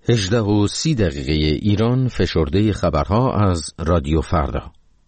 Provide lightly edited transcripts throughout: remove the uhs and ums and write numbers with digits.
18:30 ایران، فشرده خبرها از رادیو فردا.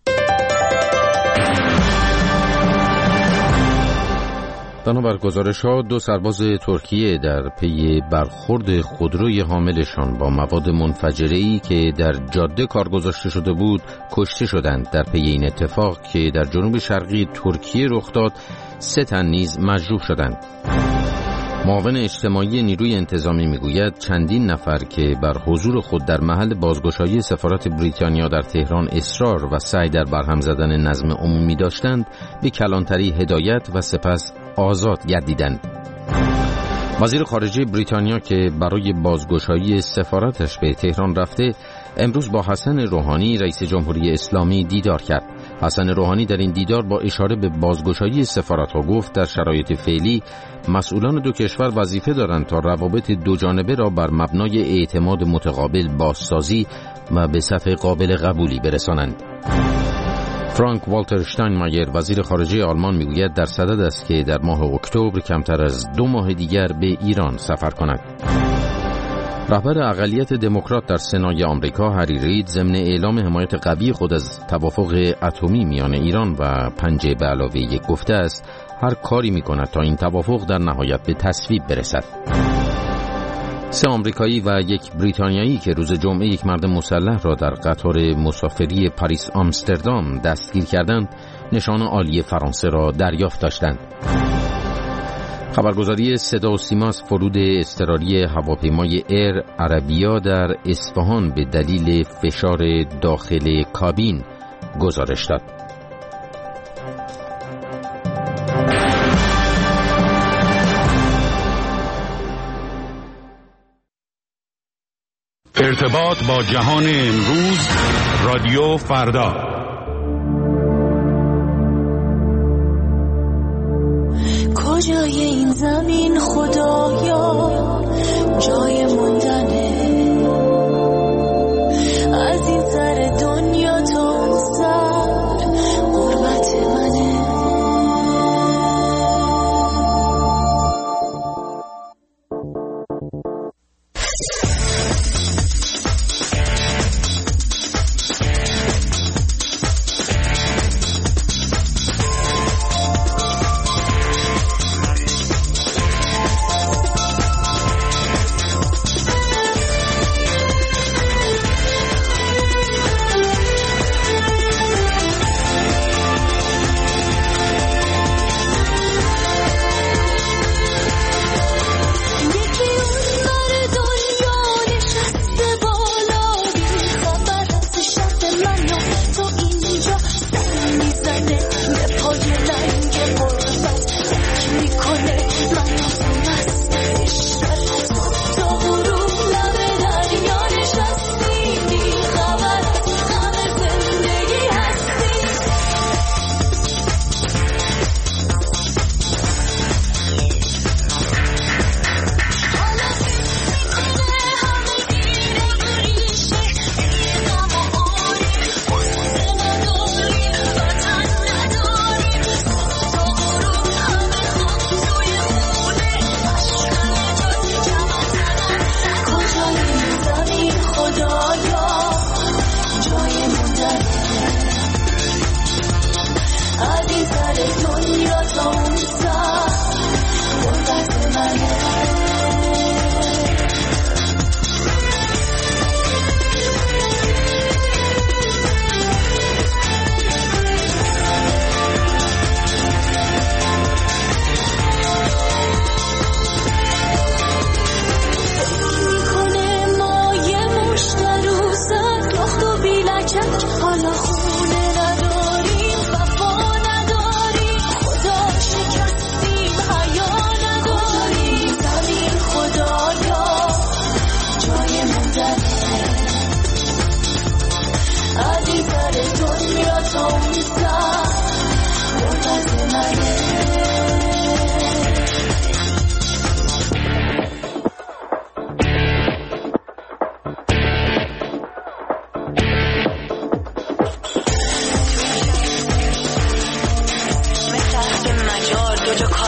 بنابر گزارش‌ها 2 سرباز ترکیه در پی برخورد خودروی حاملشان با مواد منفجره‌ای که در جاده کار گذاشته شده بود کشته شدند. در پی این اتفاق که در جنوب شرقی ترکیه رخ داد، 3 تن نیز مجروح شدند. معاون اجتماعی نیروی انتظامی میگوید چندین نفر که بر حضور خود در محل بازگشایی سفارت بریتانیا در تهران اصرار و سعی در برهم زدن نظم عمومی داشتند، به کلانتری هدایت و سپس آزاد گردیدند. وزیر خارجه بریتانیا که برای بازگشایی سفارتش به تهران رفته، امروز با حسن روحانی رئیس جمهوری اسلامی دیدار کرد. حسن روحانی در این دیدار با اشاره به بازگشایی سفارت‌ها گفت در شرایط فعلی مسئولان 2 کشور وظیفه دارند تا روابط 2 جانبه را بر مبنای اعتماد متقابل بازسازی و به سطح قابل قبولی برسانند. فرانک والتر شتاینمایر وزیر خارجه آلمان میگوید در صدد است که در ماه اکتبر کمتر از 2 ماه دیگر به ایران سفر کند. رهبر اقلیت دموکرات در سنای آمریکا هری رید ضمن اعلام حمایت قوی خود از توافق اتمی میان ایران و 5 به علاوه 1 گفته است هر کاری میکند تا این توافق در نهایت به تصویب برسد. 3 آمریکایی و 1 بریتانیایی که روز جمعه 1 مرد مسلح را در قطار مسافری پاریس آمستردام دستگیر کردند، نشان عالی فرانسه را دریافت داشتند. خبرگزاری صدا و سیما از فرود اضطراری هواپیمای ایر عربیا در اصفهان به دلیل فشار داخل کابین گزارش داد. ارتباط با جهان امروز، رادیو فردا. کجای این زمین خدایا جای موندنه، از این سر دنیا تا اون سر غربت منه.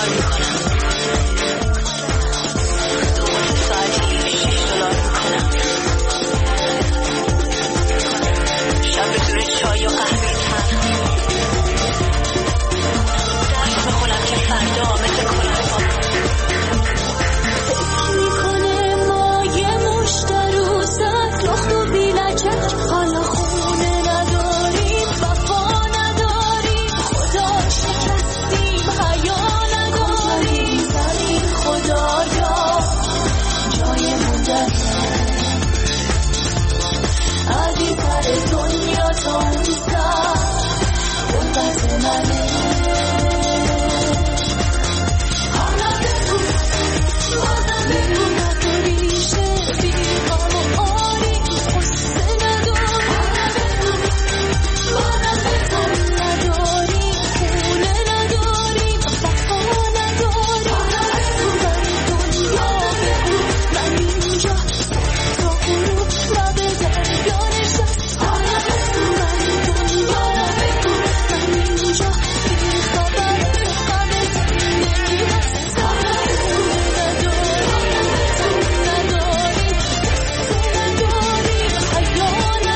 $6 میکنم. عزیزتر دنیا تو اون سر غربت منه حالا بگو بازم بگو نداریشه بیغم و آری قصه نداری حالا بگو بازم بگو نداری پوله نداری وفا نداری حالا بگو من دنیا بگو من اینجا تا غروب لب دریا نشست حالا بگو من دنیا بگو من اینجا بیخبر غم زندگی هست حالا بگو نداری حیا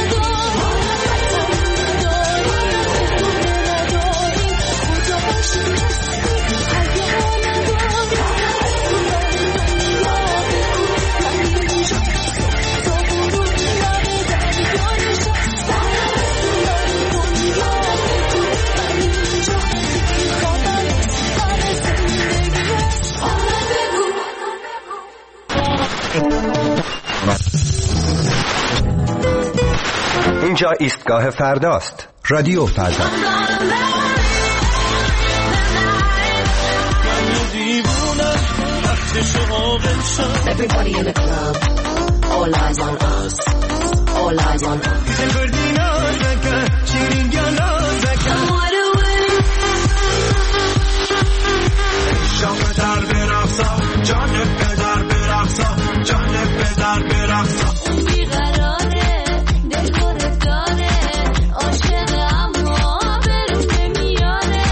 نداری خداش هستی حیا نداری من اینجا تا غروب لب دریا نشست من دنیا بگو من اینجا بیخبر غم زندگی هست حالا بگو اینجا ایستگاه فرداست. رادیو فردا. Everybody in the club, all eyes on us, all eyes on us. بیقراره دل خورد داره عاشق اما برون نمیاره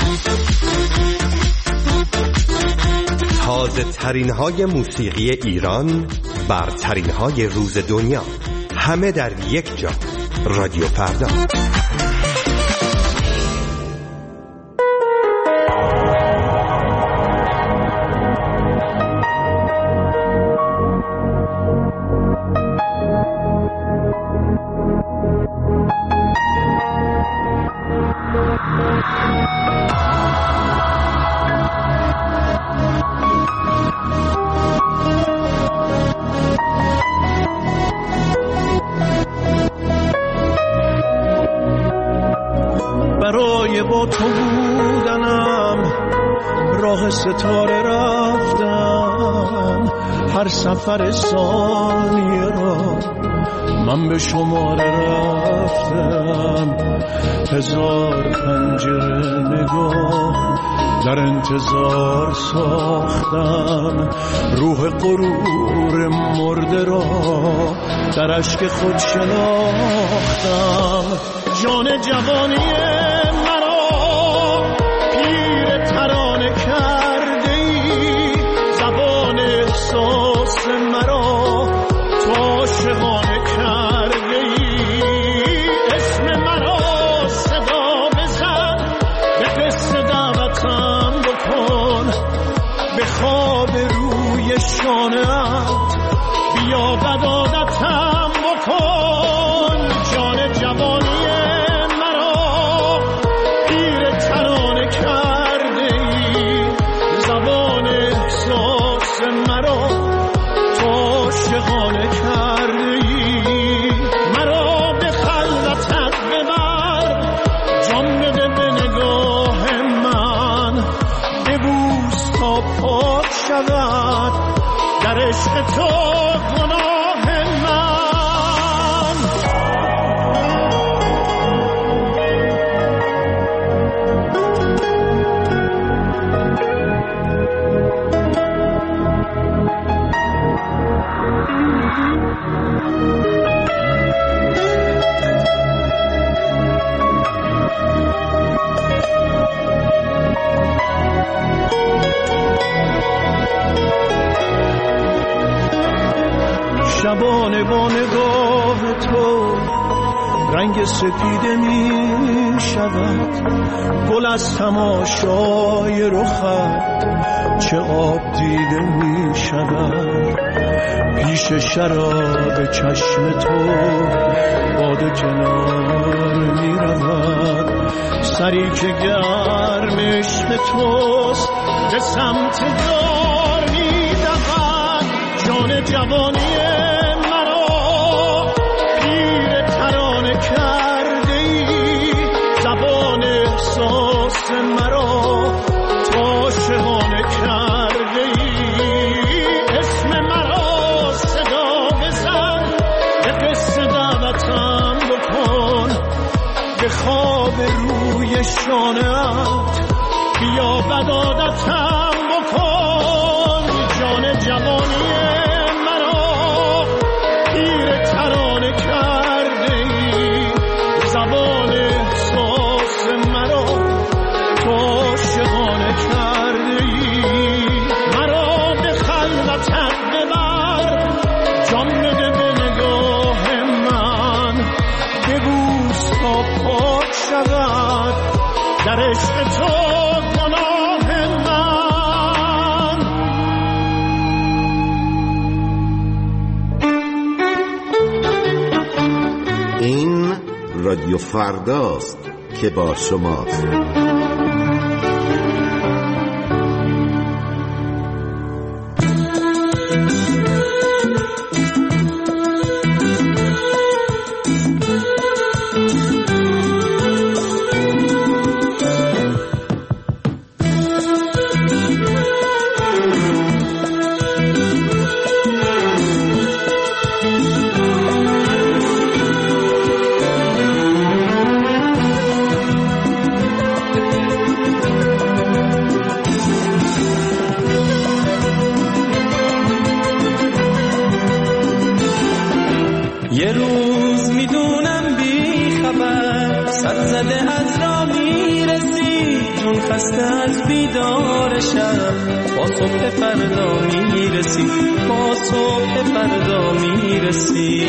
تازه ترین های موسیقی ایران، برترین های روز دنیا، همه در یک جا. رادیو فردا. برای با تو بودنم راه ستاره رفتم، هر سفر ثانیه را من به شماره رفتم، هزار پنجره نگاه در انتظار ساختم، روح غرور مرده را در اشک خود شناختم. جان جوانی مرا پیر ترانه کرده ای، زبان احساس مرا تو عاشقانه کرده ای، اسم مرا صدا بزن، به قصه دعوتم بکن، به خواب روی شانه‌ات بیا بدادتم بکن. جان جوانی در عشق تو گناه من. شبانه با نگاه تو رنگ سپیده می شود، گل از تماشای رخت چه آب دیده می شود، پیش شراب چشم تو باده کنار می رود، سری که گرم عشق توست به سمت دار می دود. جان جوانی مرا پیر ترانه کرده ای، زبان احساس مرا تو شهانه کرده ای. اسم مرا صدا بزن، به قصه دعوتم بکن، به خواب روی شانه‌ات بیا بدادتم بکن. جان جوانی مرا پیر ترانه کرده ای، زبان احساس مرا تو شهانه کرده ای. مرا به خلوتت ببر، جان بده به نگاه من، ببوس تا پاک شود در عشق تو گناه من. این رادیو فرداست که با شماست. یه روز میدونم بی خبر سر زده از را میرسی، جون خسته از بیدار شب، با صبح فردا میرسی، با صبح فردا میرسی.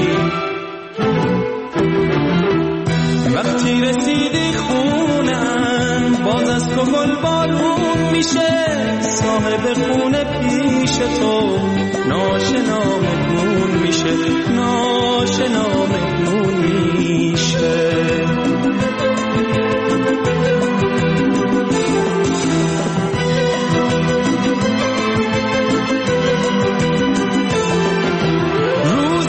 وقتی رسیدی خونم باز از تو گل بارون میشه، صاحب خونه پیش تو ناشنا مهمون میشه، ناشنا مهمون میشه. روز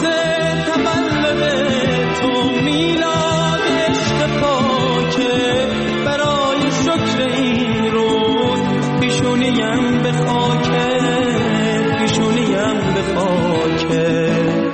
تولد تو میلاد عشق پاکه، برای شکر این روز پیشونیم به خاکه، پیشونیم به خاکه.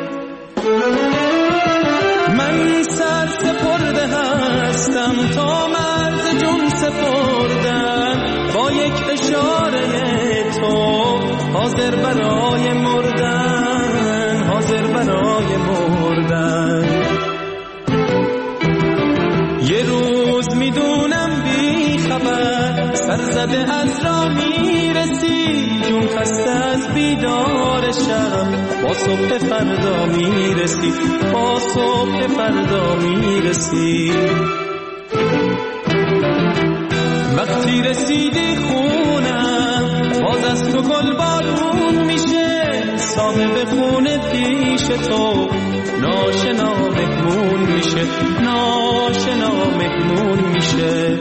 من سر سپرده هستم تا مرز جون سپردن، با یک اشاره تو حاضر برای مردن، حاضر برای مردن. یه روز میدونم بی خبر سر زده از را میرسی، جون خسته از بیدار شب، با صبح فردا میرسی، با صبح فردا میرسی. وقتی رسیدی خونم باز از تو گل بارون میشه، صاحب خونه پیش تو ناشنا مهمون میشه، ناشنا مهمون میشه.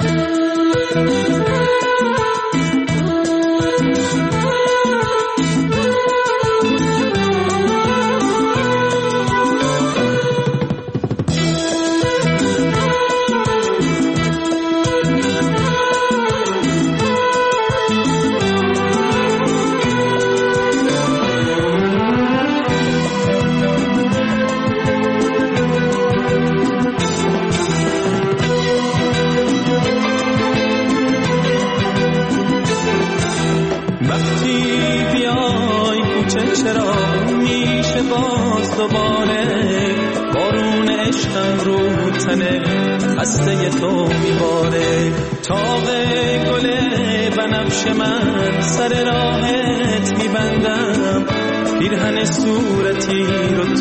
چرا میشه باز دوباره بارون عشقم رو تنه خسته تو میباره، تاق گل بنفش من سر راهت میبندم، پیرهن صورتی رو